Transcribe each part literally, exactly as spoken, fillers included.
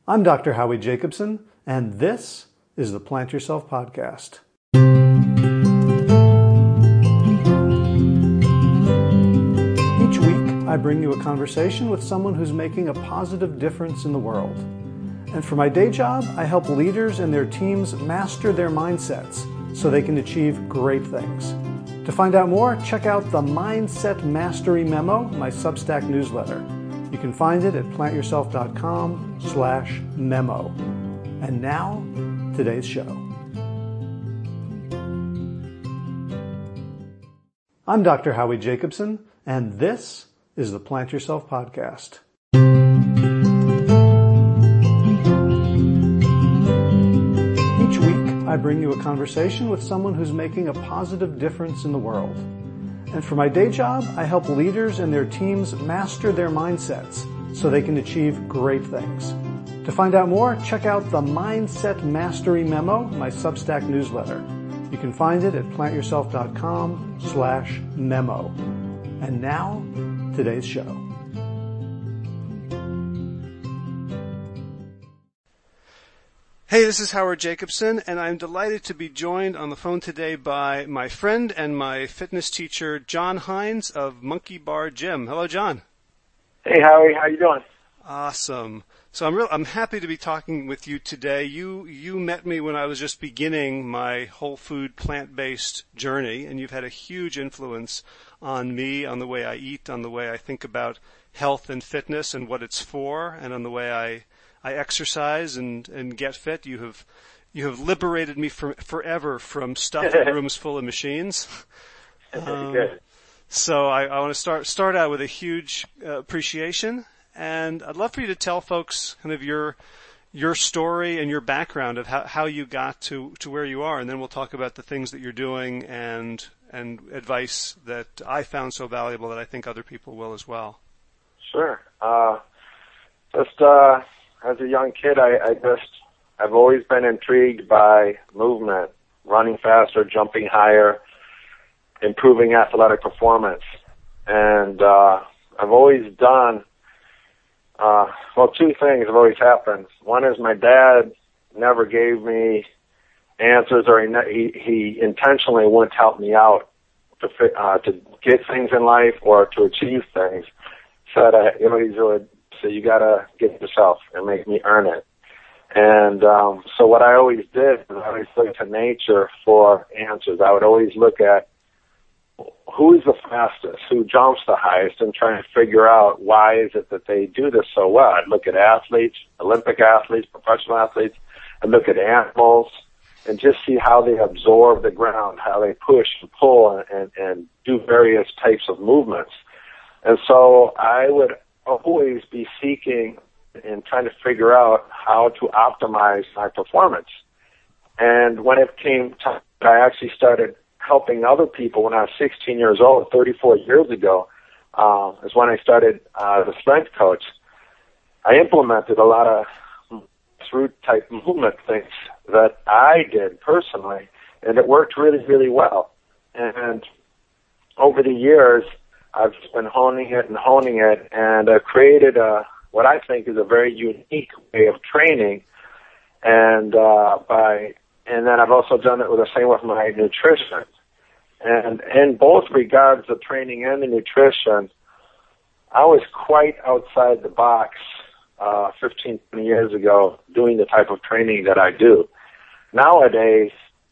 I'm Doctor Howie Jacobson, and this is the Plant Yourself Podcast. Each week, I bring you a conversation with someone who's making a positive difference in the world. And for my day job, I help leaders and their teams master their mindsets so they can achieve great things. To find out more, check out the Mindset Mastery Memo, my Substack newsletter. You can find it at plantyourself.com slash memo. And now, today's show. I'm Doctor Howie Jacobson, and this is the Plant Yourself Podcast. Each week, I bring you a conversation with someone who's making a positive difference in the world. And for my day job, I help leaders and their teams master their mindsets so they can achieve great things. To find out more, check out the Mindset Mastery Memo, my Substack newsletter. You can find it at plantyourself.com slash memo. And now, today's show. Hey, this is Howard Jacobson, and I'm delighted to be joined on the phone today by my friend and my fitness teacher, John Hines of Monkey Bar Gym. Hello, John. Hey, Howie. How you doing? Awesome. So I'm real. I'm happy to be talking with you today. You you met me when I was just beginning my whole food plant-based journey, and you've had a huge influence on me, on the way I eat, on the way I think about health and fitness and what it's for, and on the way I I exercise and, and get fit. You have you have liberated me from forever from stuff in rooms full of machines. Um, Good. So I, I want to start start out with a huge uh, appreciation, and I'd love for you to tell folks kind of your your story and your background of how, how you got to, to where you are, and then we'll talk about the things that you're doing and and advice that I found so valuable that I think other people will as well. Sure. Uh, just. Uh... As a young kid, I, I just, I've always been intrigued by movement, running faster, jumping higher, improving athletic performance. And uh, I've always done, uh, well, two things have always happened. One is my dad never gave me answers, or he, he, he intentionally wouldn't help me out to fit, uh, to get things in life or to achieve things. Said, uh, you know, he's really, so you got to get it yourself and make me earn it. And um, so what I always did was I always looked to nature for answers. I would always look at who's the fastest, who jumps the highest, and try to figure out why is it that they do this so well. I'd look at athletes, Olympic athletes, professional athletes, and look at animals and just see how they absorb the ground, how they push and pull and, and, and do various types of movements. And so I would always be seeking and trying to figure out how to optimize my performance. And when it came time, I actually started helping other people when I was sixteen years old, thirty-four years ago, uh, is when I started uh, as a strength coach. I implemented a lot of root type movement things that I did personally, and it worked really, really well. And over the years, I've just been honing it and honing it, and I've created a, what I think is a very unique way of training. And uh, by and then I've also done it with the same with my nutrition. And in both regards, the training and the nutrition, I was quite outside the box uh, fifteen, twenty years ago doing the type of training that I do. Nowadays,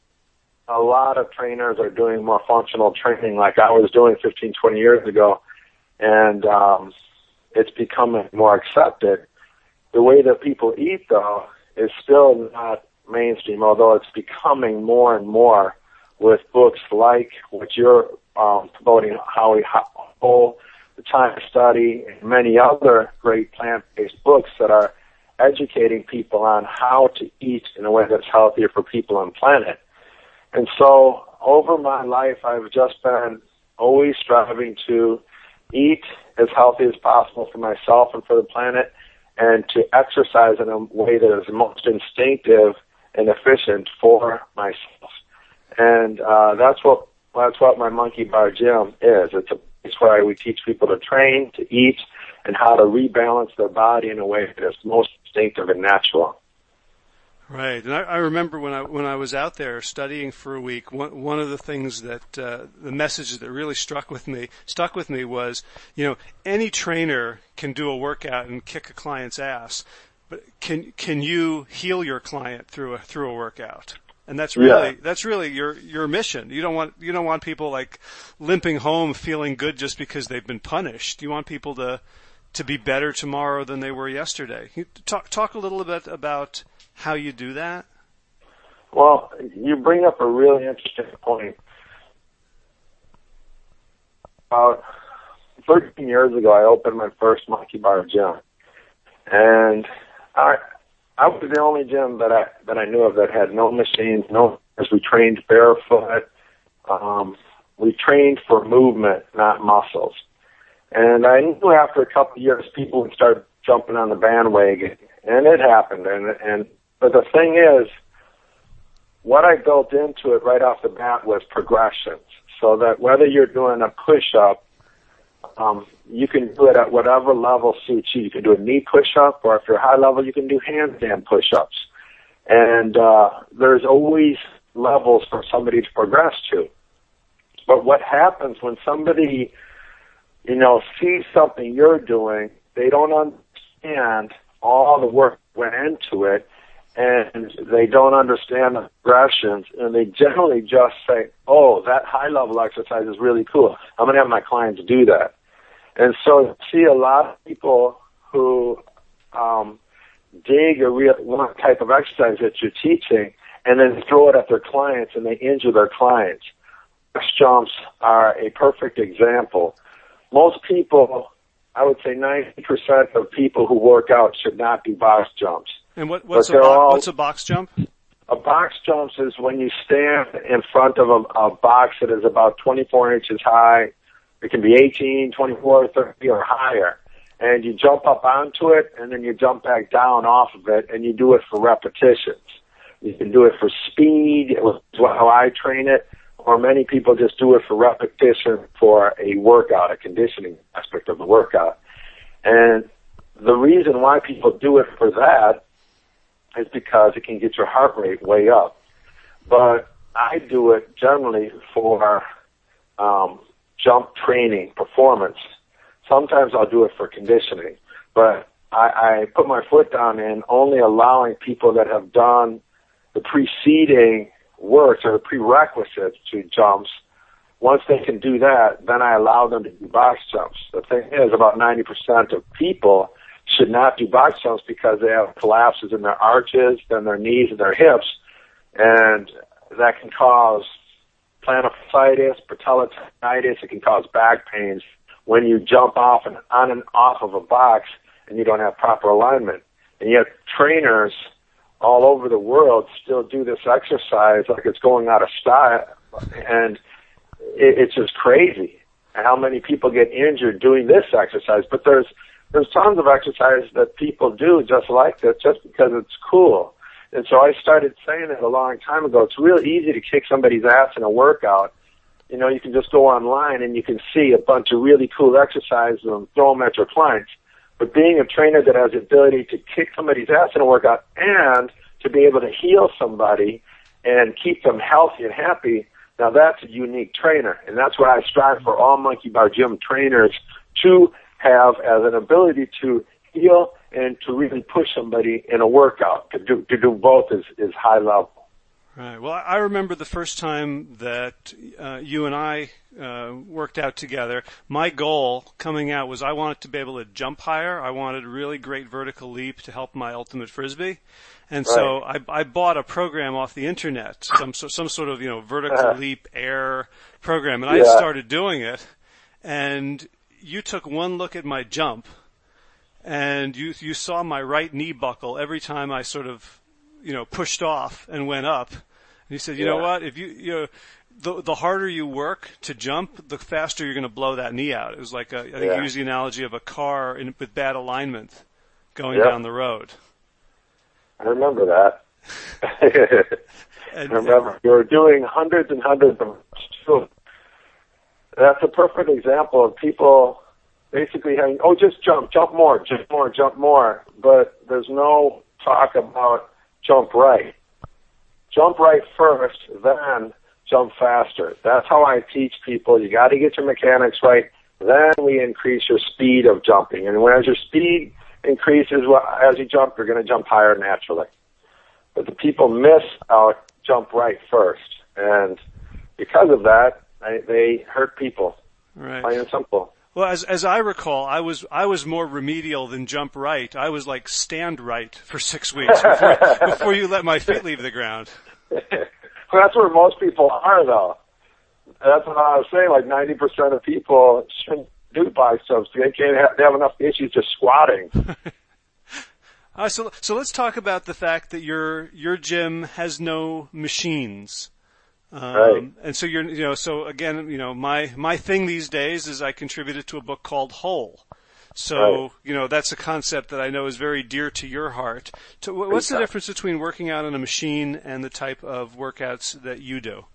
a lot of trainers are doing more functional training like I was doing fifteen, twenty years ago, and um, it's becoming more accepted. The way that people eat, though, is still not mainstream, although it's becoming more and more with books like what you're um, promoting, Howie Whole, The Time Study, and many other great plant-based books that are educating people on how to eat in a way that's healthier for people on the planet. And so over my life, I've just been always striving to eat as healthy as possible for myself and for the planet, and to exercise in a way that is most instinctive and efficient for myself. And uh, that's what that's what my Monkey Bar Gym is. It's a place where we teach people to train, to eat, and how to rebalance their body in a way that's most instinctive and natural. Right, and I, I remember when I when I was out there studying for a week, one one of the things that uh, the message that really struck with me stuck with me was, you know, any trainer can do a workout and kick a client's ass, but can can you heal your client through a through a workout? And that's really yeah. that's really your your mission. You don't want you don't want people like limping home feeling good just because they've been punished. You want people to to be better tomorrow than they were yesterday. You talk talk a little bit about how you do that? Well, you bring up a really interesting point. About thirteen years ago, I opened my first Monkey Bar gym, and I I was the only gym that I that I knew of that had no machines, no. We trained barefoot. Um, we trained for movement, not muscles. And I knew after a couple of years, people would start jumping on the bandwagon, and it happened. And and but the thing is, what I built into it right off the bat was progressions, so that whether you're doing a push-up, um, you can do it at whatever level suits you. You can do a knee push-up, or if you're high level, you can do handstand push-ups. And uh, there's always levels for somebody to progress to. But what happens when somebody, you know, sees something you're doing, they don't understand all the work that went into it, and they don't understand the progressions, and they generally just say, oh, that high-level exercise is really cool. I'm going to have my clients do that. And so you see a lot of people who um, dig a real, one type of exercise that you're teaching and then throw it at their clients, and they injure their clients. Box jumps are a perfect example. Most people, I would say ninety percent of people who work out should not do box jumps. And what, what's, a bo- all, what's a box jump? A box jump is when you stand in front of a, a box that is about twenty-four inches high. It can be eighteen, twenty-four, thirty, or higher. And you jump up onto it, and then you jump back down off of it, and you do it for repetitions. You can do it for speed, which is how I train it, or many people just do it for repetition for a workout, a conditioning aspect of the workout. And the reason why people do it for that is because it can get your heart rate way up. But I do it generally for um, jump training, performance. Sometimes I'll do it for conditioning. But I, I put my foot down in only allowing people that have done the preceding works or the prerequisites to jumps. Once they can do that, then I allow them to do box jumps. The thing is, about ninety percent of people should not do box jumps because they have collapses in their arches, then their knees and their hips, and that can cause plantar fasciitis, patellotendinitis. It can cause back pains when you jump off and on and off of a box and you don't have proper alignment. And yet trainers all over the world still do this exercise like it's going out of style, and it, it's just crazy how many people get injured doing this exercise. But there's There's tons of exercise that people do just like this, just because it's cool. And so I started saying it a long time ago. It's real easy to kick somebody's ass in a workout. You know, you can just go online and you can see a bunch of really cool exercises and throw them at your clients. But being a trainer that has the ability to kick somebody's ass in a workout and to be able to heal somebody and keep them healthy and happy, now that's a unique trainer. And that's what I strive for all Monkey Bar Gym trainers to have as an ability to heal and to really push somebody in a workout. To do, to do both is, is high level. Right. Well, I remember the first time that uh, you and I uh, worked out together. My goal coming out was I wanted to be able to jump higher. I wanted a really great vertical leap to help my ultimate frisbee. And right. so I, I bought a program off the internet, some some sort of, you know, vertical uh-huh. leap air program, and I yeah. started doing it. And you took one look at my jump, and you you saw my right knee buckle every time I sort of, you know, pushed off and went up. And you said, you yeah. know what? If you you know, the the harder you work to jump, the faster you're going to blow that knee out. It was like a, I think yeah. you used the analogy of a car in, with bad alignment going yep. down the road. I remember that. and, I remember you were doing hundreds and hundreds of. That's a perfect example of people basically having, oh, just jump, jump more, jump more, jump more. But there's no talk about jump right. Jump right first, then jump faster. That's how I teach people. You got to get your mechanics right. Then we increase your speed of jumping. And as your speed increases, well, as you jump, you're going to jump higher naturally. But the people miss out jump right first. And because of that, I, they hurt people. Right. Plain and simple. Well, as as I recall, I was I was more remedial than jump right. I was like stand right for six weeks before, before you let my feet leave the ground. Well, that's where most people are, though. That's what I was saying. Like ninety percent of people shouldn't do biceps. They can't have, they have enough issues just squatting. uh, so so let's talk about the fact that your your gym has no machines. Um, right. And so you're, you know, so again, you know, my, my thing these days is I contributed to a book called Whole. So, right. you know, that's a concept that I know is very dear to your heart. So what's the difference between working out on a machine and the type of workouts that you do?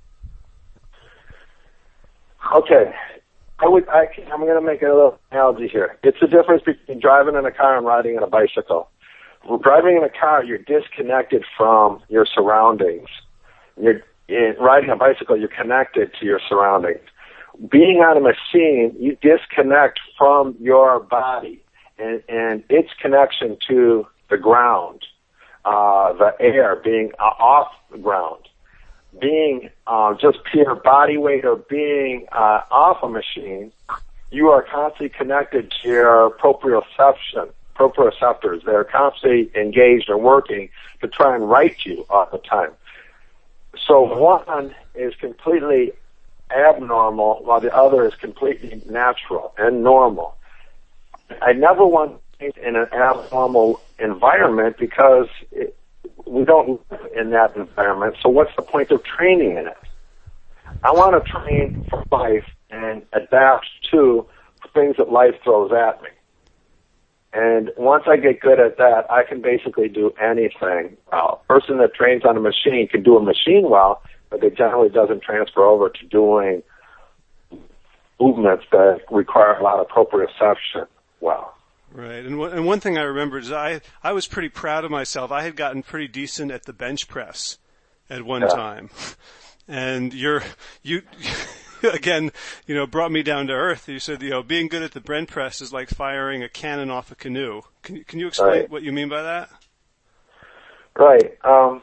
Okay. I would, I, I'm going to make a little analogy here. It's the difference between driving in a car and riding in a bicycle. Driving in a car, you're disconnected from your surroundings. You're In riding a bicycle, you're connected to your surroundings. Being on a machine, you disconnect from your body and, and its connection to the ground, uh, the air, being uh, off the ground. Being uh, just pure body weight or being uh, off a machine, you are constantly connected to your proprioception, proprioceptors. They're constantly engaged and working to try and right you all the time. So one is completely abnormal while the other is completely natural and normal. I never want to be in an abnormal environment because it, we don't live in that environment. So what's the point of training in it? I want to train for life and adapt to things that life throws at me. And once I get good at that, I can basically do anything well. A person that trains on a machine can do a machine well, but it generally doesn't transfer over to doing movements that require a lot of proprioception well. Right. And one, and one thing I remember is I, I was pretty proud of myself. I had gotten pretty decent at the bench press at one yeah. time. And you're, you, again, you know, brought me down to earth. You said, you know, being good at the bench press is like firing a cannon off a canoe. Can you, can you explain right. what you mean by that? Right. Um,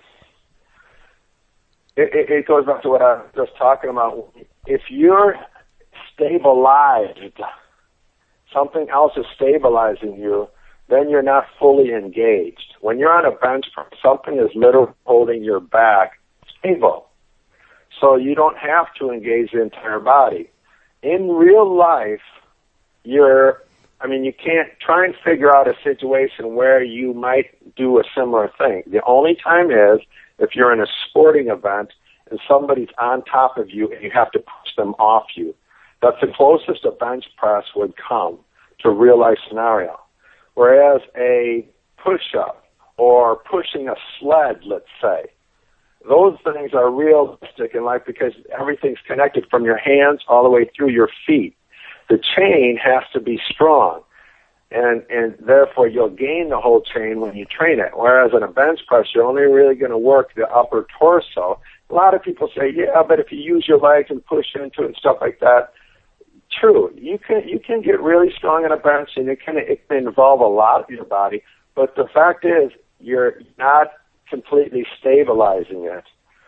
it, it, it goes back to what I was just talking about. If you're stabilized, something else is stabilizing you, then you're not fully engaged. When you're on a bench press, something is literally holding your back stable. So you don't have to engage the entire body. In real life, you're, I mean, you can't try and figure out a situation where you might do a similar thing. The only time is if you're in a sporting event and somebody's on top of you and you have to push them off you. That's the closest a bench press would come to a real-life scenario. Whereas a push-up or pushing a sled, let's say, those things are realistic in life because everything's connected from your hands all the way through your feet. The chain has to be strong, and, and therefore you'll gain the whole chain when you train it. Whereas in a bench press, you're only really going to work the upper torso. A lot of people say, yeah, but if you use your legs and push into it and stuff like that, true. You can you can get really strong in a bench, and it can it can involve a lot of your body. But the fact is, you're not completely stabilizing it.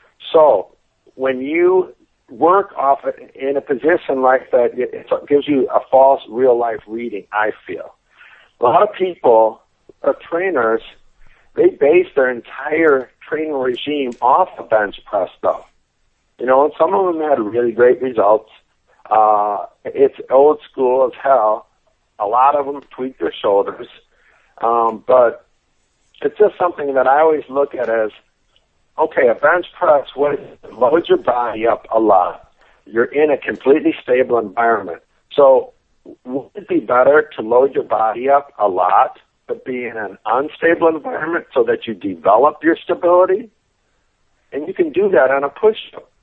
So when you work off it in a position like that, it gives you a false real life reading, I feel. A lot of people, uh, trainers, they base their entire training regime off the bench press though. You know, and some of them had really great results. Uh, it's old school as hell. A lot of them tweak their shoulders. Um, but it's just something that I always look at as, okay, a bench press, what is it? Load your body up a lot. You're in a completely stable environment. So would it be better to load your body up a lot, but be in an unstable environment so that you develop your stability? And you can do that on a push-up.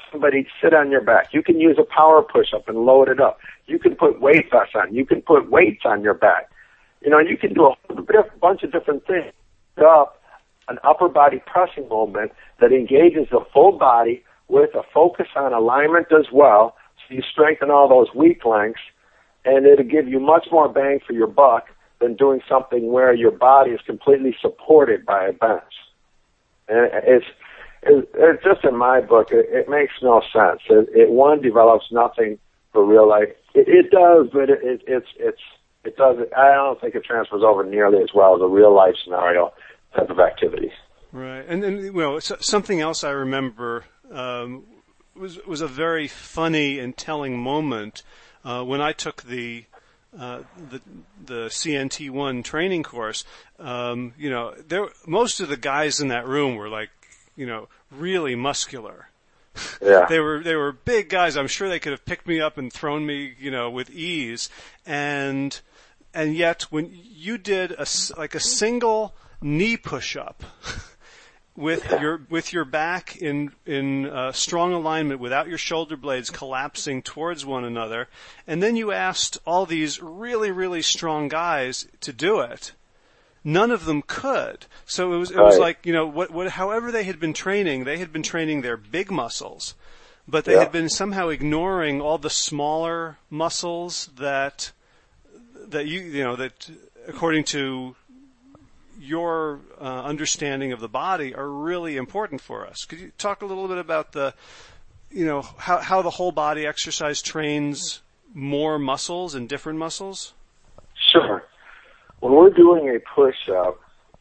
somebody sit on your back. You can use a power push-up and load it up. You can put weight vests on. You can put weights on your back. You know, you can do a whole bunch of different things. Up an upper body pressing movement that engages the full body with a focus on alignment as well, so you strengthen all those weak links, and it'll give you much more bang for your buck than doing something where your body is completely supported by a bench. And it's, it, it's just in my book, it, it makes no sense. It, it one develops nothing for real life. It, it does, but it, it, it's it's it does. I don't think it transfers over nearly as well as a real life scenario type of activities. Right, and then well, something else I remember um, was was a very funny and telling moment uh, when I took the. Uh, the the C N T one training course. Um, you know, there most of the guys in that room were like, you know, really muscular. Yeah. they were they were big guys. I'm sure they could have picked me up and thrown me, you know, with ease. And and yet, when you did a like a single knee push-up with your with your back in in uh, strong alignment, without your shoulder blades collapsing towards one another, and then you asked all these really really strong guys to do it, none of them could. So it was it was right. like, you know, what what however they had been training, they had been training their big muscles, but they yeah. had been somehow ignoring all the smaller muscles that that you you know that according to your uh, understanding of the body are really important for us. Could you talk a little bit about the, you know, how, how the whole body exercise trains more muscles and different muscles? Sure. When we're doing a push-up,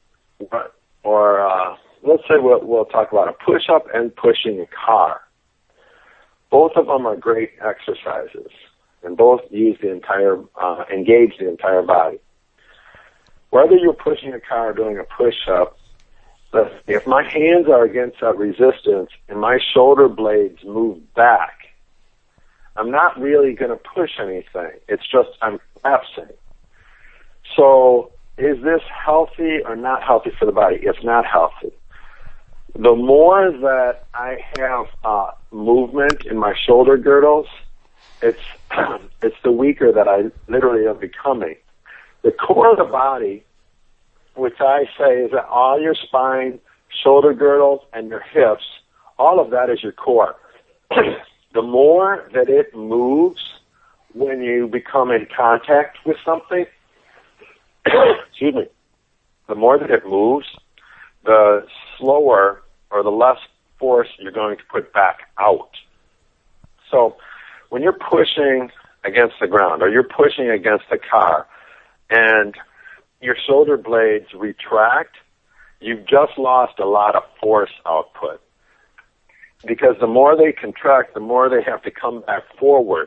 or uh, let's say we'll, we'll talk about a push-up and pushing a car. Both of them are great exercises, and both use the entire, uh, engage the entire body. Whether you're pushing a car or doing a push-up, if my hands are against that resistance and my shoulder blades move back, I'm not really going to push anything. It's just I'm collapsing. So is this healthy or not healthy for the body? It's not healthy. The more that I have uh, movement in my shoulder girdles, it's it's the weaker that I literally am becoming. The core of the body, which I say is that all your spine, shoulder girdles, and your hips, all of that is your core. The more that it moves when you become in contact with something, excuse me, the more that it moves, the slower or the less force you're going to put back out. So when you're pushing against the ground or you're pushing against the car, and your shoulder blades retract, you've just lost a lot of force output. Because the more they contract, the more they have to come back forward.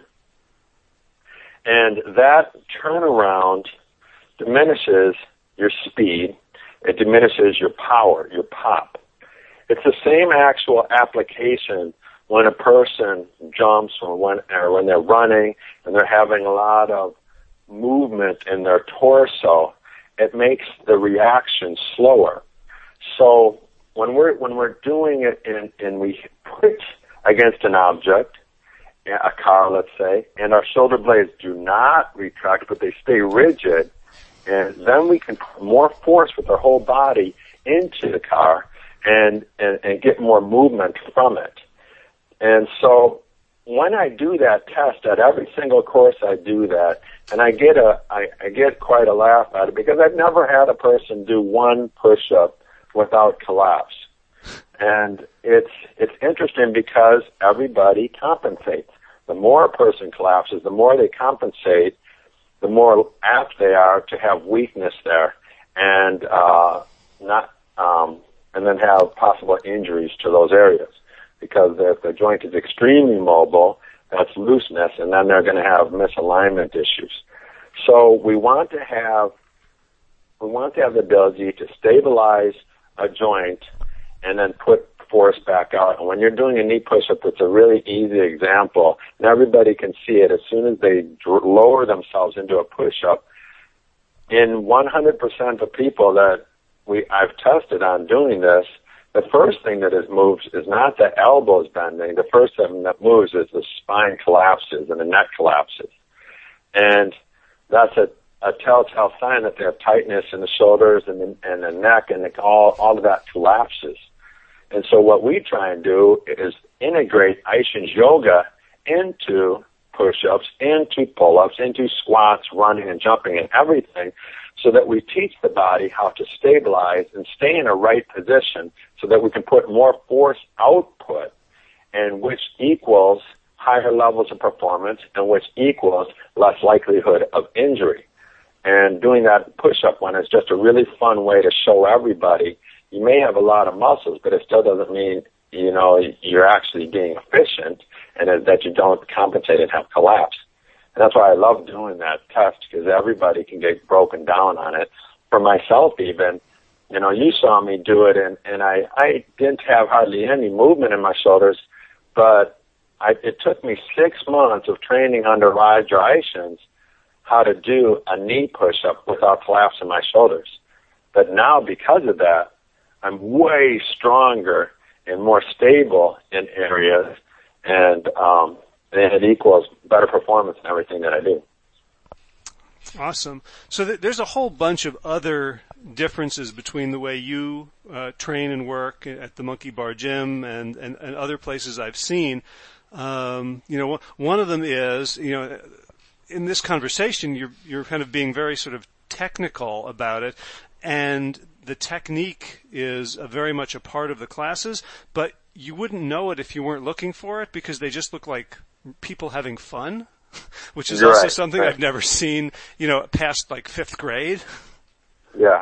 And that turnaround diminishes your speed, it diminishes your power, your pop. It's the same actual application when a person jumps or when, or when they're running and they're having a lot of movement in their torso. It makes the reaction slower. So when we're when we're doing it and, and we push against an object, a car, let's say, and our shoulder blades do not retract, but they stay rigid, and then we can put more force with our whole body into the car and, and, and get more movement from it. And so when I do that test at every single course, I do that, and I get a I, I get quite a laugh at it because I've never had a person do one push-up without collapse. And it's it's interesting because everybody compensates. The more a person collapses, the more they compensate, the more apt they are to have weakness there, and uh, not um, and then have possible injuries to those areas. Because if the joint is extremely mobile, that's looseness, and then they're going to have misalignment issues. So we want to have we want to have the ability to stabilize a joint and then put force back out. And when you're doing a knee push-up, it's a really easy example, and everybody can see it. As soon as they dr- lower themselves into a push-up, in one hundred percent of people that we I've tested on doing this, the first thing that is moves is not the elbows bending. The first thing that moves is the spine collapses and the neck collapses. And that's a, a telltale sign that they have tightness in the shoulders and the, and the neck, and the, all, all of that collapses. And so what we try and do is integrate Aishin's yoga into push-ups, into pull-ups, into squats, running and jumping and everything, so that we teach the body how to stabilize and stay in a right position so that we can put more force output, and which equals higher levels of performance and which equals less likelihood of injury. And doing that push-up one is just a really fun way to show everybody you may have a lot of muscles, but it still doesn't mean, you know, you're actually being efficient and that you don't compensate and have collapse. And that's why I love doing that test, because everybody can get broken down on it. For myself even, you know, you saw me do it, and, and I, I didn't have hardly any movement in my shoulders, but I, it took me six months of training under Roger Aishin's how to do a knee push-up without collapsing my shoulders. But now, because of that, I'm way stronger and more stable in areas, and um, and it equals better performance in everything that I do. Awesome. So th- there's a whole bunch of other differences between the way you uh, train and work at the Monkey Bar Gym and, and, and other places I've seen. Um, you know, one of them is, you know, in this conversation, you're you're kind of being very sort of technical about it, and the technique is a very much a part of the classes, but you wouldn't know it if you weren't looking for it, because they just look like people having fun, which is You're also right, something right. I've never seen, you know, past like fifth grade. Yeah.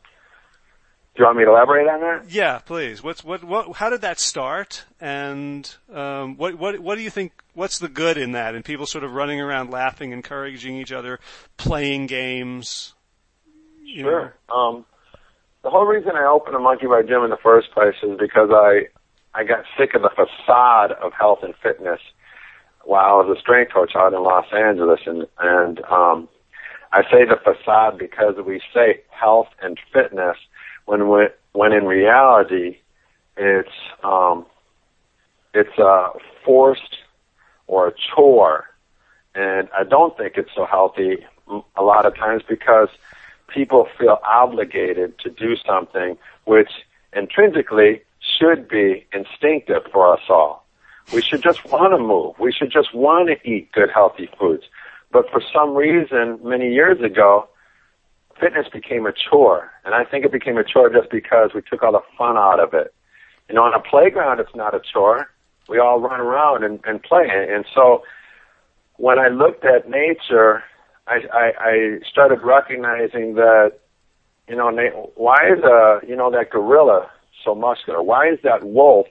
Do you want me to elaborate on that? Yeah, please. What's what what? How did that start? And um, what what what do you think? What's the good in that? And people sort of running around, laughing, encouraging each other, playing games. You Sure. Know? Um, the whole reason I opened a Monkey Bar Gym in the first place is because I I got sick of the facade of health and fitness while I was a strength coach out in Los Angeles, and and um, I say the facade because we say health and fitness when we, when in reality it's um, it's a forced or a chore, and I don't think it's so healthy a lot of times because people feel obligated to do something which intrinsically should be instinctive for us all. We should just want to move. We should just want to eat good, healthy foods. But for some reason, many years ago, fitness became a chore. And I think it became a chore just because we took all the fun out of it. You know, on a playground, it's not a chore. We all run around and, and play. And so when I looked at nature, I, I, I started recognizing that, you know, why is a, you know, that gorilla so muscular? Why is that wolf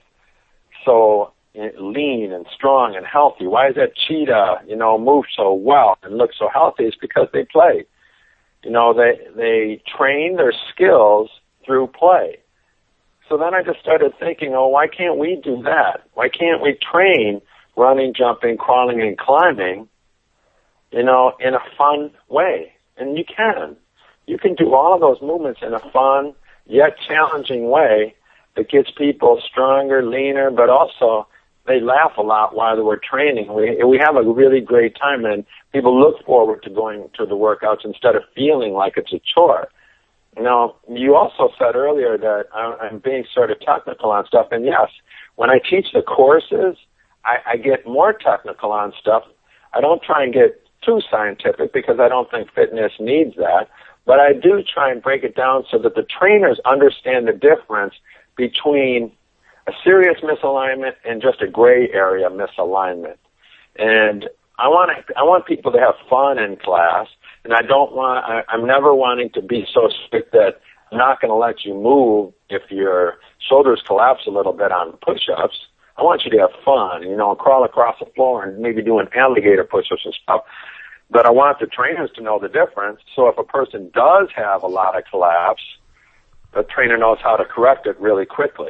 so lean and strong and healthy? Why is that cheetah, you know, move so well and look so healthy? It's because they play. You know, they they train their skills through play. So then I just started thinking, oh, why can't we do that? Why can't we train running, jumping, crawling, and climbing, you know, in a fun way? And you can. You can do all of those movements in a fun yet challenging way that gets people stronger, leaner, but also they laugh a lot while we're training. We we have a really great time, and people look forward to going to the workouts instead of feeling like it's a chore. Now, you also said earlier that I'm being sort of technical on stuff, and yes, when I teach the courses, I, I get more technical on stuff. I don't try and get too scientific because I don't think fitness needs that, but I do try and break it down so that the trainers understand the difference between a serious misalignment and just a gray area misalignment. And I want to, I want people to have fun in class, and I don't want, I, I'm never wanting to be so strict that I'm not going to let you move if your shoulders collapse a little bit on push-ups. I want you to have fun, you know, crawl across the floor and maybe do an alligator push-ups and stuff. But I want the trainers to know the difference, so if a person does have a lot of collapse, the trainer knows how to correct it really quickly.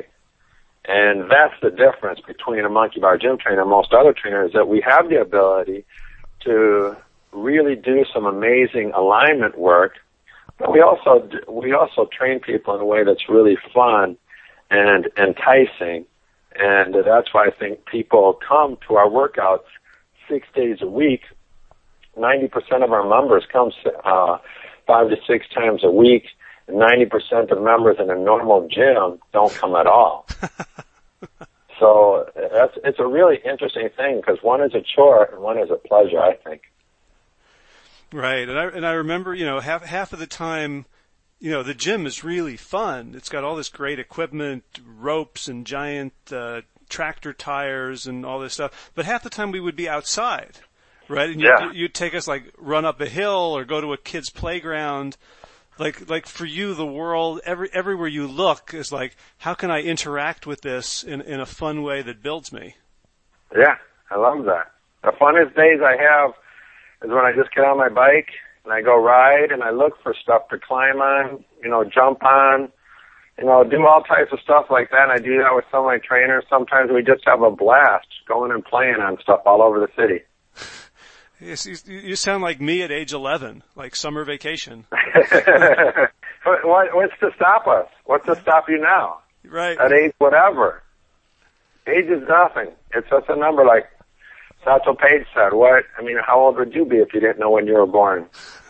And that's the difference between a Monkey Bar Gym trainer and most other trainers, that we have the ability to really do some amazing alignment work, but we also we also train people in a way that's really fun and enticing. And that's why I think people come to our workouts six days a week. ninety percent of our members come uh, five to six times a week. And ninety percent of members in a normal gym don't come at all. So that's, it's a really interesting thing because one is a chore and one is a pleasure, I think. Right. And I, and I remember, you know, half, half of the time, you know, the gym is really fun. It's got all this great equipment, ropes and giant uh, tractor tires and all this stuff. But half the time we would be outside, right? And yeah. you'd, you'd take us like run up a hill or go to a kid's playground. Like, like for you, the world, every, everywhere you look is like, how can I interact with this in, in a fun way that builds me? Yeah, I love that. The funnest days I have is when I just get on my bike and I go ride and I look for stuff to climb on, you know, jump on, you know, do all types of stuff like that. And I do that with some of my trainers. Sometimes we just have a blast going and playing on stuff all over the city. Yes, you, you sound like me at age eleven, like summer vacation. what, what's to stop us? What's to stop you now? Right. At age whatever. Age is nothing. It's just a number, like Satchel Paige said. What? I mean, how old would you be if you didn't know when you were born?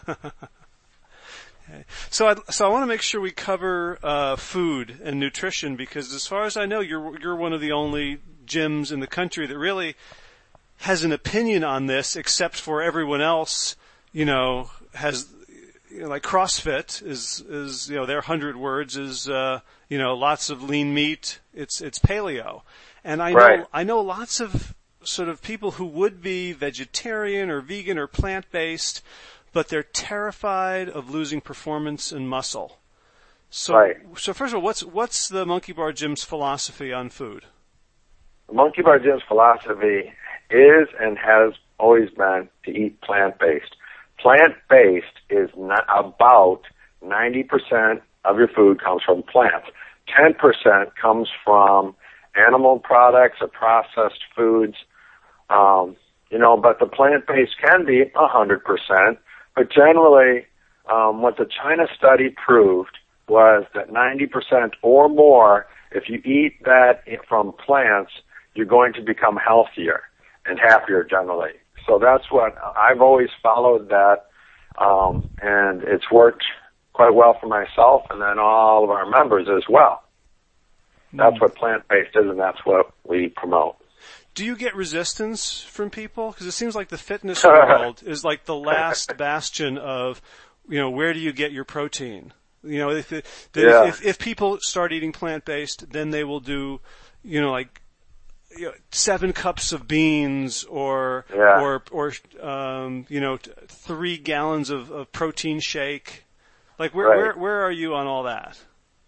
Okay. So, I, so I want to make sure we cover uh, food and nutrition because, as far as I know, you're you're one of the only gyms in the country that really has an opinion on this, except for everyone else, you know, has, you know, like CrossFit is, is, you know, their hundred words is, uh, you know, lots of lean meat. It's, it's paleo. And I know, right. I know lots of sort of people who would be vegetarian or vegan or plant-based, but they're terrified of losing performance and muscle. So, right. so first of all, what's, what's the Monkey Bar Gym's philosophy on food? Monkey Bar Gym's philosophy is and has always been to eat plant-based. Plant-based is not about ninety percent of your food comes from plants. ten percent comes from animal products or processed foods. Um, you know, but the plant-based can be one hundred percent. But generally, um, what the China study proved was that ninety percent or more, if you eat that from plants, you're going to become healthier and happier generally. So that's what I've always followed that, um, and it's worked quite well for myself and then all of our members as well. That's what plant-based is, and that's what we promote. Do you get resistance from people? Because it seems like the fitness world is like the last bastion of, you know, where do you get your protein? You know, if it, yeah. if, if people start eating plant-based, then they will do, you know, like, you know, seven cups of beans or yeah. or or um, you know, three gallons of, of protein shake. Like where right. where where are you on all that?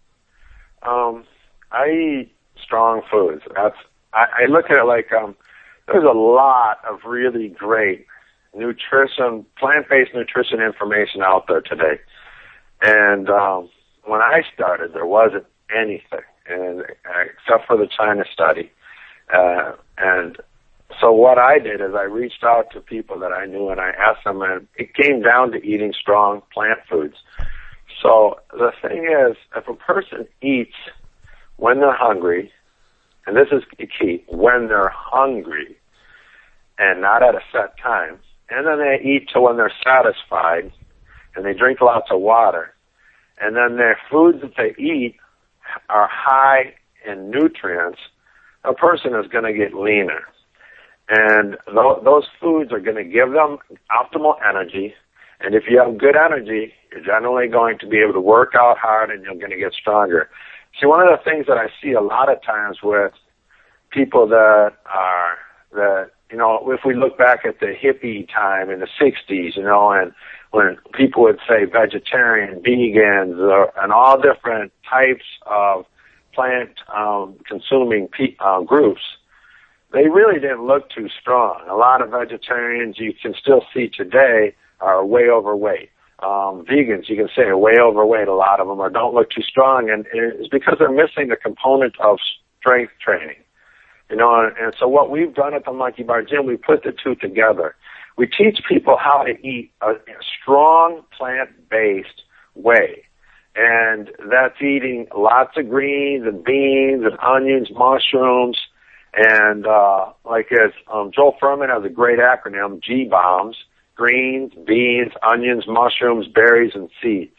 Um, I eat strong foods. That's I, I look at it like um, there's a lot of really great nutrition, plant-based nutrition information out there today. And um, when I started, there wasn't anything, and uh, except for the China study. Uh, and so what I did is I reached out to people that I knew and I asked them, and it came down to eating strong plant foods. So the thing is, if a person eats when they're hungry, and this is key, when they're hungry and not at a set time, and then they eat till when they're satisfied, and they drink lots of water, and then their foods that they eat are high in nutrients, a person is going to get leaner. And th- those foods are going to give them optimal energy. And if you have good energy, you're generally going to be able to work out hard and you're going to get stronger. See, one of the things that I see a lot of times with people that are, that, you know, if we look back at the hippie time in the sixties, you know, and when people would say vegetarian, vegans, or, and all different types of plant um, consuming pe- uh, groups, they really didn't look too strong. A lot of vegetarians you can still see today are way overweight. Um, vegans, you can say, are way overweight, a lot of them, or don't look too strong, and it's because they're missing the component of strength training. You know, and, and so what we've done at the Monkey Bar Gym, we put the two together. We teach people how to eat a, a strong plant-based way. And that's eating lots of greens and beans and onions, mushrooms, and uh, like as um, Joel Furman has a great acronym, G BOMBS: greens, beans, onions, mushrooms, berries, and seeds.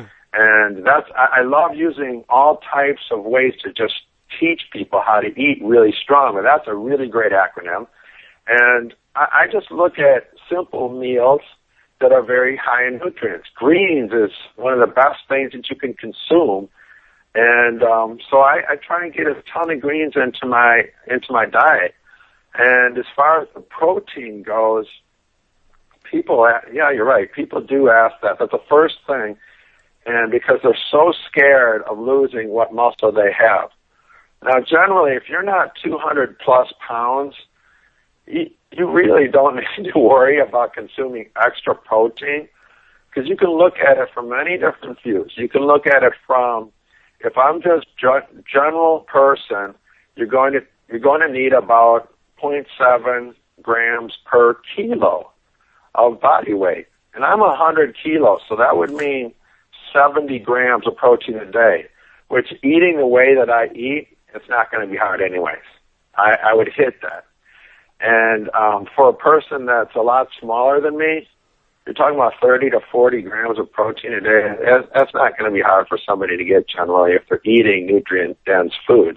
And that's I, I love using all types of ways to just teach people how to eat really strong. And that's a really great acronym. And I, I just look at simple meals that are very high in nutrients. Greens is one of the best things that you can consume. And um, so I, I try and get a ton of greens into my into my diet. And as far as the protein goes, people, yeah, you're right. People do ask that. That's the first thing. And because they're so scared of losing what muscle they have. Now, generally, if you're not two hundred plus pounds, you, you really don't need to worry about consuming extra protein, because you can look at it from many different views. You can look at it from, if I'm just ge- general person, you're going to you're going to need about zero point seven grams per kilo of body weight, and I'm one hundred kilos, so that would mean seventy grams of protein a day, which eating the way that I eat, it's not going to be hard anyways. I, I would hit that. And um, for a person that's a lot smaller than me, you're talking about thirty to forty grams of protein a day. That's not going to be hard for somebody to get generally if they're eating nutrient-dense foods.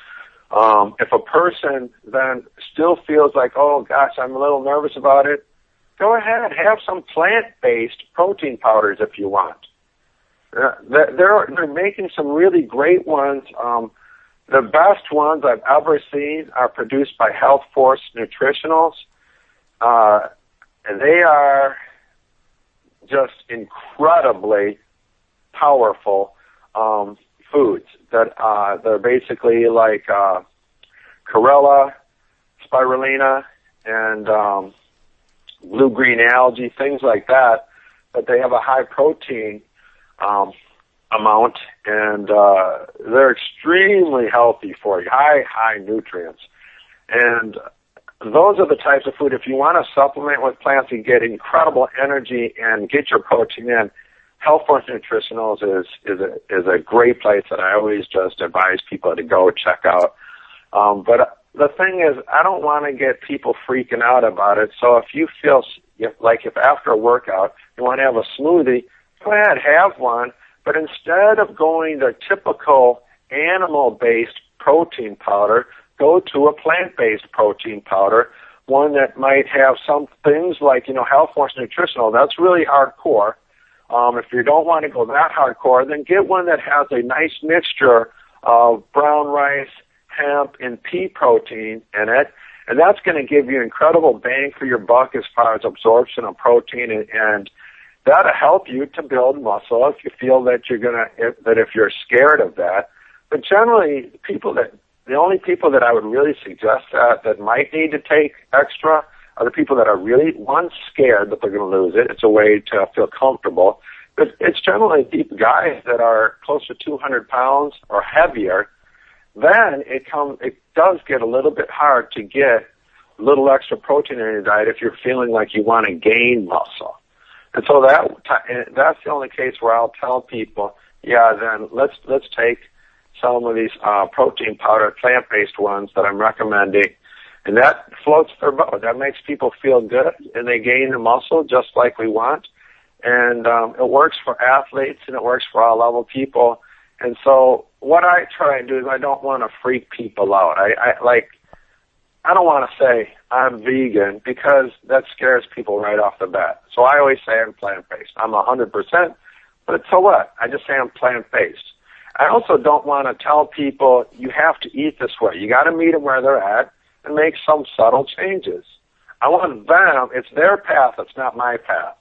Um, if a person then still feels like, oh, gosh, I'm a little nervous about it, go ahead, have some plant-based protein powders if you want. Uh, they're, they're making some really great ones. Um, the best ones I've ever seen are produced by Health Force Nutritionals. Uh, and they are just incredibly powerful um, foods that uh, they're basically like uh, chlorella, spirulina, and um, blue-green algae, things like that, but they have a high protein Um, amount, and uh, they're extremely healthy for you, high, high nutrients. And those are the types of food, if you want to supplement with plants and get incredible energy and get your protein in, Health Force Nutritionals is, is, a, is a great place that I always just advise people to go check out. Um, but the thing is, I don't want to get people freaking out about it, so if you feel if, like if after a workout you want to have a smoothie, go ahead, have one, but instead of going the typical animal-based protein powder, go to a plant-based protein powder, one that might have some things like, you know, Health Force Nutritional. That's really hardcore. Um, if you don't want to go that hardcore, then get one that has a nice mixture of brown rice, hemp, and pea protein in it, and that's going to give you incredible bang for your buck as far as absorption of protein, and, and that'll help you to build muscle if you feel that you're gonna if, that if you're scared of that. But generally, people that the only people that I would really suggest that that might need to take extra are the people that are really one scared that they're going to lose it. It's a way to feel comfortable. But it's generally deep guys that are close to two hundred pounds or heavier. Then it comes it does get a little bit hard to get a little extra protein in your diet if you're feeling like you want to gain muscle. And so that that's the only case where I'll tell people, yeah, then let's let's take some of these uh, protein powder, plant-based ones that I'm recommending, and that floats their boat. That makes people feel good, and they gain the muscle just like we want. And um, it works for athletes, and it works for all level people. And so what I try and do is I don't want to freak people out. I, I like. I don't want to say I'm vegan because that scares people right off the bat. So I always say I'm plant-based. I'm one hundred percent, but so what? I just say I'm plant-based. I also don't want to tell people you have to eat this way. You got to meet them where they're at and make some subtle changes. I want them, it's their path, it's not my path.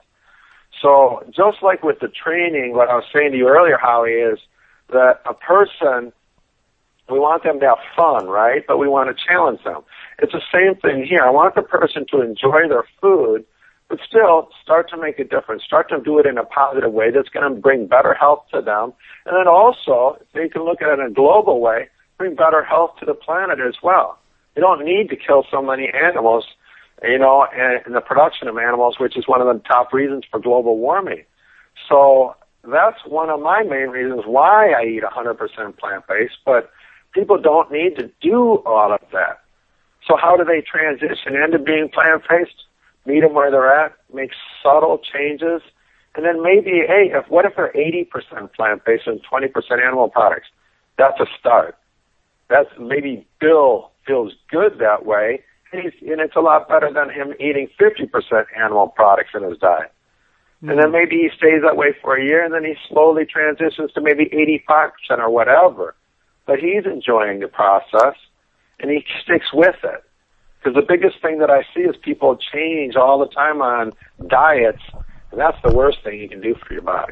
So just like with the training, what I was saying to you earlier, Howie, is that a person, we want them to have fun, right? But we want to challenge them. It's the same thing here. I want the person to enjoy their food, but still start to make a difference. Start to do it in a positive way that's going to bring better health to them. And then also, they can look at it in a global way, bring better health to the planet as well. You don't need to kill so many animals, you know, and, and the production of animals, which is one of the top reasons for global warming. So that's one of my main reasons why I eat one hundred percent plant-based, but people don't need to do all of that. So how do they transition into being plant-based? Meet them where they're at, make subtle changes, and then maybe, hey, if what if they're eighty percent plant-based and twenty percent animal products? That's a start. That's maybe Bill feels good that way, and, he's, and it's a lot better than him eating fifty percent animal products in his diet. Mm-hmm. And then maybe he stays that way for a year, and then he slowly transitions to maybe eighty-five percent or whatever. But he's enjoying the process, and he sticks with it. Because the biggest thing that I see is people change all the time on diets, and that's the worst thing you can do for your body.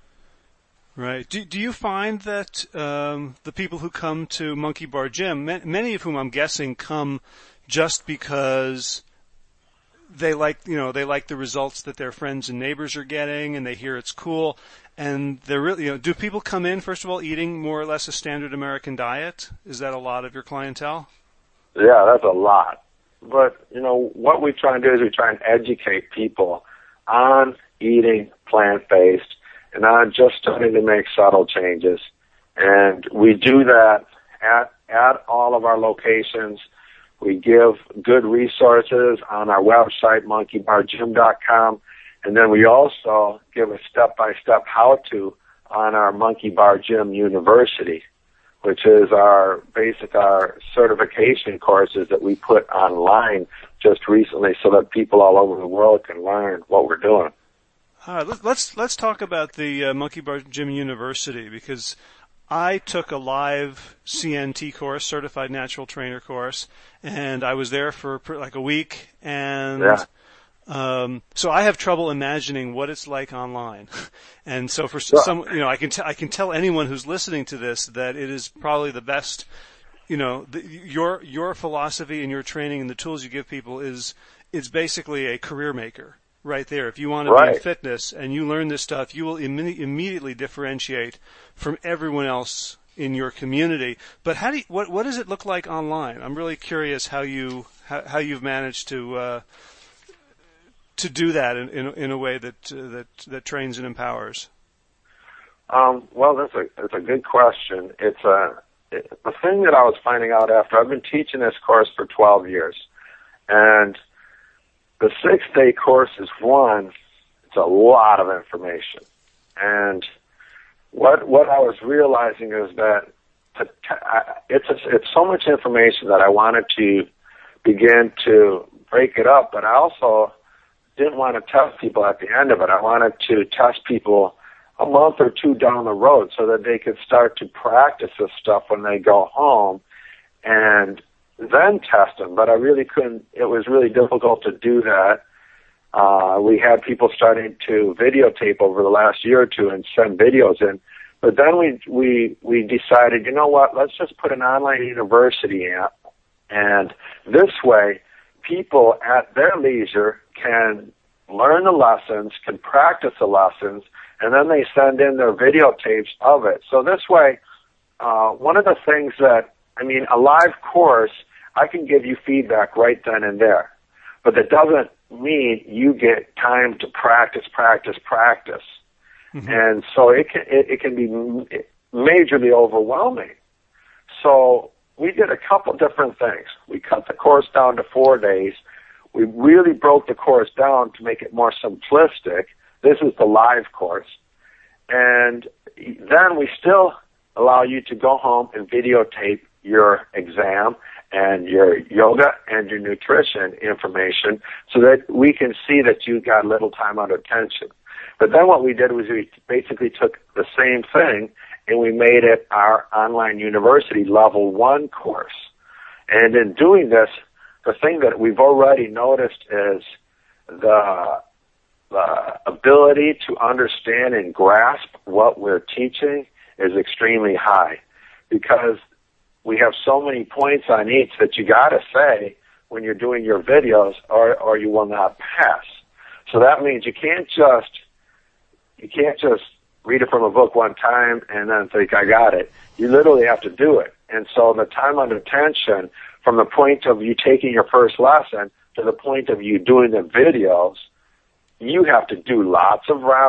Right. Do, do you find that um, the people who come to Monkey Bar Gym, many of whom I'm guessing come just because they like, you know, they like the results that their friends and neighbors are getting, and they hear it's cool, and they're really, you know, do people come in first of all eating more or less a standard American diet? Is that a lot of your clientele? Yeah, that's a lot. But, you know, what we try and do is we try and educate people on eating plant-based and on just starting to make subtle changes. And we do that at, at all of our locations. We give good resources on our website, monkey bar gym dot com. And then we also give a step-by-step how-to on our Monkey Bar Gym University, which is our basic, our certification courses that we put online just recently so that people all over the world can learn what we're doing. All right, let's let's talk about the uh, Monkey Bar Gym University, because I took a live C N T course, Certified Natural Trainer course, and I was there for like a week, and yeah. Um, so I have trouble imagining what it's like online, and so for Sure. some, you know, I can t- I can tell anyone who's listening to this that it is probably the best. You know, the, your your philosophy and your training and the tools you give people is is basically a career maker right there. If you want to right. be in fitness and you learn this stuff, you will imme- immediately differentiate from everyone else in your community. But how do you, what what does it look like online? I'm really curious how you how, how you've managed to. Uh, to do that in, in, in a way that, uh, that, that trains and empowers? Um, well, that's a, that's a good question. It's a, it, the thing that I was finding out after I've been teaching this course for twelve years, and the six-day course is one, it's a lot of information. And what, what I was realizing is that to, to, I, it's, a, it's so much information that I wanted to begin to break it up, but I also didn't want to test people at the end of it. I wanted to test people a month or two down the road so that they could start to practice this stuff when they go home and then test them. But I really couldn't, it was really difficult to do that. Uh, we had people starting to videotape over the last year or two and send videos in. But then we, we, we decided, you know what, let's just put an online university in. And this way, people at their leisure can learn the lessons, can practice the lessons, and then they send in their videotapes of it. So this way, uh, one of the things that, I mean, a live course, I can give you feedback right then and there. But that doesn't mean you get time to practice, practice, practice. Mm-hmm. And so it can, it, it can be majorly overwhelming. So we did a couple different things. We cut the course down to four days. We really broke the course down to make it more simplistic. This is the live course. And then we still allow you to go home and videotape your exam and your yoga and your nutrition information so that we can see that you got little time out of attention. But then what we did was we basically took the same thing and we made it our online university level one course. And in doing this, the thing that we've already noticed is the, the ability to understand and grasp what we're teaching is extremely high, because we have so many points on each that you got to say when you're doing your videos, or, or you will not pass. So that means you can't just you can't just read it from a book one time and then think, I got it. You literally have to do it. And so the time under attention, from the point of you taking your first lesson to the point of you doing the videos, you have to do lots of reps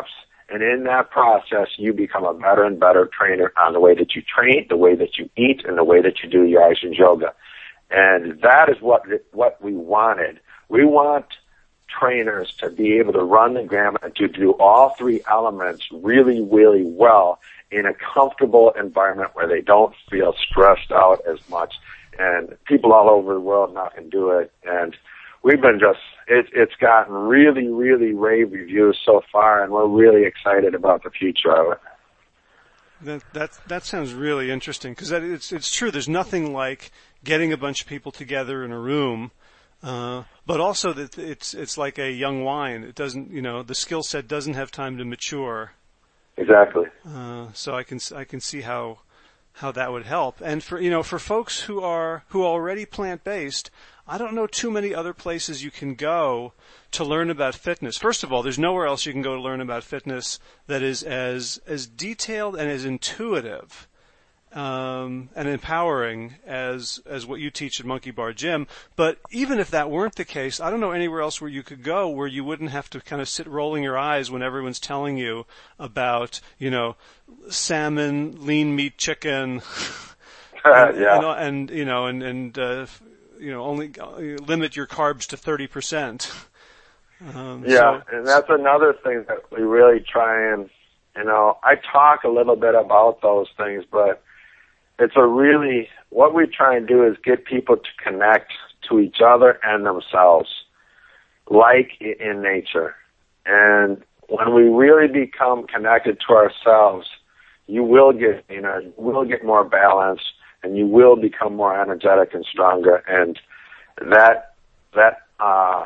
And in that process, you become a better and better trainer on the way that you train, the way that you eat, and the way that you do your Aishin yoga. And that is what what we wanted. We want trainers to be able to run the gamut and to do all three elements really, really well in a comfortable environment where they don't feel stressed out as much. And people all over the world now can do it. And we've been just, it, it's gotten really, really rave reviews so far, and we're really excited about the future of it. That that that sounds really interesting, because it's it's true. There's nothing like getting a bunch of people together in a room, uh, but also that it's it's like a young wine. It doesn't, you know, the skill set doesn't have time to mature. Exactly. Uh, so I can I can see how how that would help. And for you know for folks who are who are already plant based, I don't know too many other places you can go to learn about fitness. First of all, there's nowhere else you can go to learn about fitness that is as as detailed and as intuitive um, and empowering as as what you teach at Monkey Bar Gym. But even if that weren't the case, I don't know anywhere else where you could go where you wouldn't have to kind of sit rolling your eyes when everyone's telling you about, you know, salmon, lean meat chicken, and, yeah. and, and you know, and and uh, you know, only uh, limit your carbs to thirty percent. Um, yeah, so, and that's another thing that we really try and, you know, I talk a little bit about those things, but it's a really, what we try and do is get people to connect to each other and themselves, like in nature. And when we really become connected to ourselves, you will get, you know, you will get more balance, and you will become more energetic and stronger. And that, that, uh,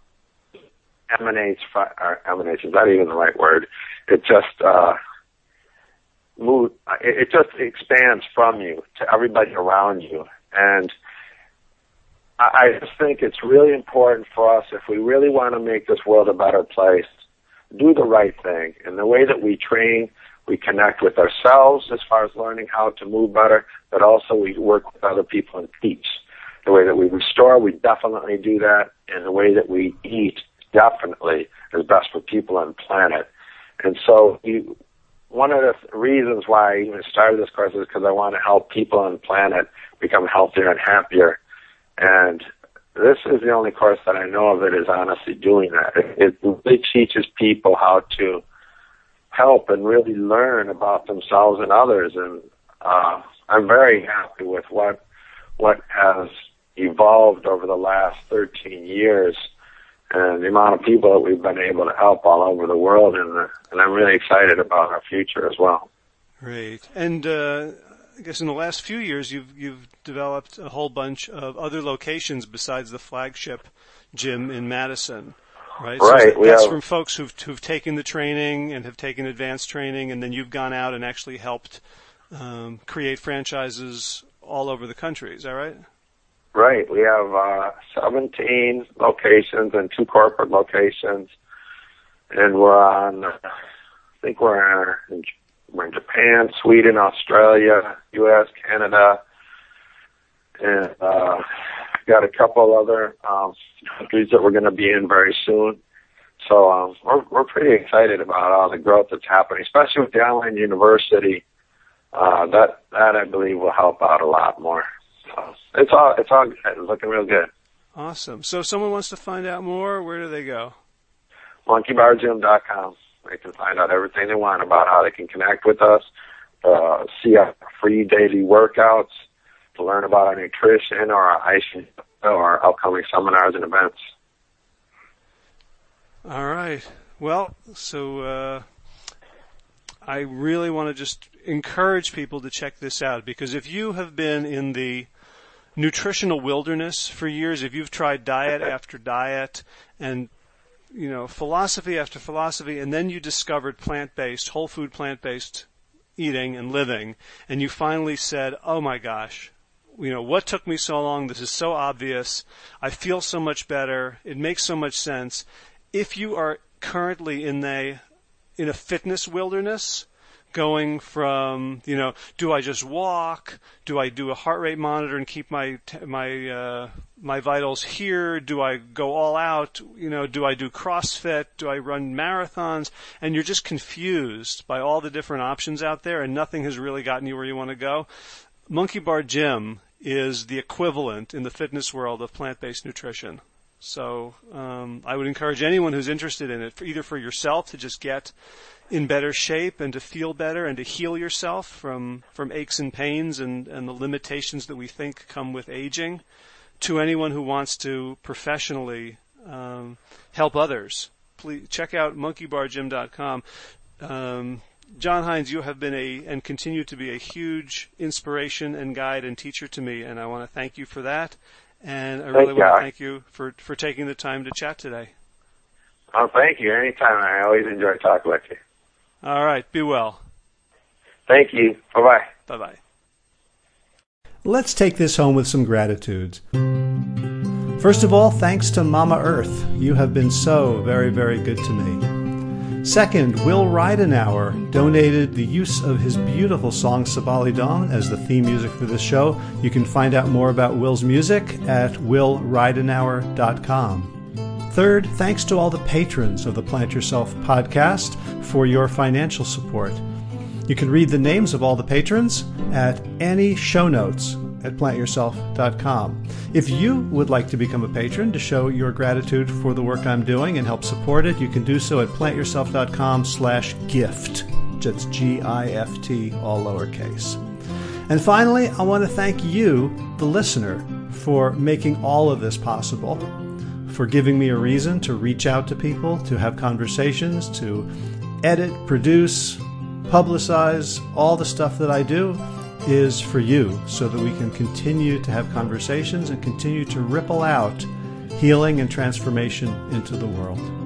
emanates from, or emanates is not even the right word. It just, uh, move, it, it just expands from you to everybody around you. And I, I just think it's really important for us, if we really want to make this world a better place, do the right thing. And the way that we train, we connect with ourselves as far as learning how to move better, but also we work with other people and teach. The way that we restore, we definitely do that. And the way that we eat, definitely is best for people on the planet. And so you, one of the th- reasons why I even started this course is because I want to help people on the planet become healthier and happier. And this is the only course that I know of that is honestly doing that. It, it really teaches people how to help and really learn about themselves and others. And uh, I'm very happy with what what has evolved over the last thirteen years. And the amount of people that we've been able to help all over the world, and, uh, and I'm really excited about our future as well. Great. And uh, I guess in the last few years, you've you've developed a whole bunch of other locations besides the flagship gym in Madison, right? Right. So that's have, from folks who've who've taken the training and have taken advanced training, and then you've gone out and actually helped um, create franchises all over the country. Is that right? Right. We have uh, seventeen locations and two corporate locations, and we're on, I think we're in, we're in Japan, Sweden, Australia, U S, Canada, and uh, got a couple other um, countries that we're going to be in very soon. So um, we're, we're pretty excited about all the growth that's happening, especially with the online university. Uh, that, that I believe will help out a lot more. So it's all, it's all looking real good. Awesome. So if someone wants to find out more, where do they go? monkey bar gym dot com. They can find out everything they want about how they can connect with us, uh, see our free daily workouts, to learn about our nutrition or our Aishin or our upcoming seminars and events. All right. Well, so uh, I really want to just encourage people to check this out, because if you have been in the nutritional wilderness for years, if you've tried diet after diet and, you know, philosophy after philosophy, and then you discovered plant-based, whole food plant-based eating and living, and you finally said, oh my gosh, you know, what took me so long? This is so obvious. I feel so much better. It makes so much sense. If you are currently in a, in a fitness wilderness, going from, you know, do I just walk? Do I do a heart rate monitor and keep my my uh, my vitals here? Do I go all out? You know, do I do CrossFit? Do I run marathons? And you're just confused by all the different options out there, and nothing has really gotten you where you want to go. Monkey Bar Gym is the equivalent in the fitness world of plant-based nutrition. So um, I would encourage anyone who's interested in it, for either for yourself to just get in better shape and to feel better and to heal yourself from, from aches and pains and, and the limitations that we think come with aging, to anyone who wants to professionally um, help others. Please check out monkey bar gym dot com. Um, John Hines, you have been a and continue to be a huge inspiration and guide and teacher to me, and I want to thank you for that. And I really thank want you. to thank you for, for taking the time to chat today. Oh, thank you. Anytime. I always enjoy talking with you. All right. Be well. Thank you. Bye-bye. Bye-bye. Let's take this home with some gratitudes. First of all, thanks to Mama Earth. You have been so very, very good to me. Second, Will Ridenauer donated the use of his beautiful song Sabali Dong as the theme music for this show. You can find out more about Will's music at will ridenauer dot com. Third, thanks to all the patrons of the Plant Yourself podcast for your financial support. You can read the names of all the patrons at any show notes at plant yourself dot com. If you would like to become a patron to show your gratitude for the work I'm doing and help support it, you can do so at plant yourself dot com slash gift. That's G I F T, all lowercase. And finally, I want to thank you, the listener, for making all of this possible, for giving me a reason to reach out to people, to have conversations, to edit, produce, publicize. All the stuff that I do is for you, so that we can continue to have conversations and continue to ripple out healing and transformation into the world.